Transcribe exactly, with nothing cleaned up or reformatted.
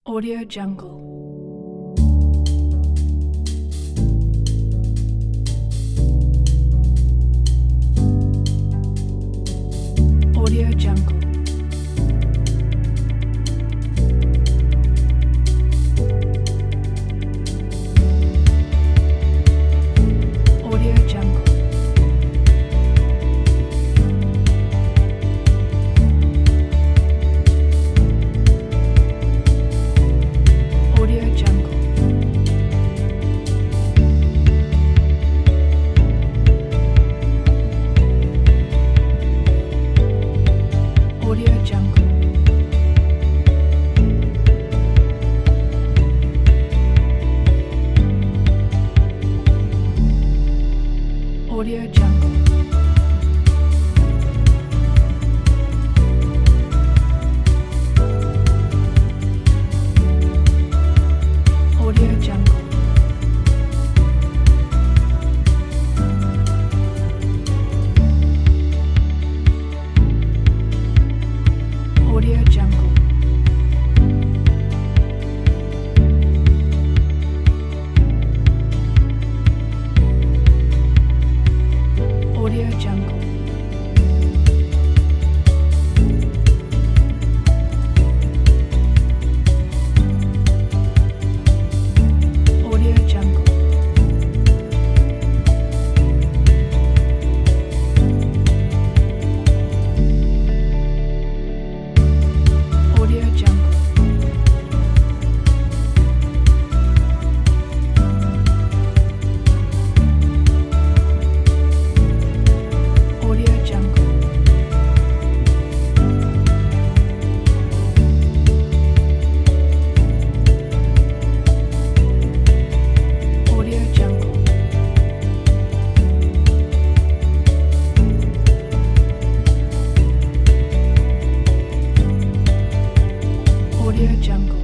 Audio Jungle. Audio Jungle. Audio Jungle. Audio Jungle. Audio Jungle. Audio Jungle. Audio Jungle. Audio Jungle. Audio Jungle. Audio Jungle. Audio Jungle. Audio Jungle. Audio Jungle. Audio Jungle.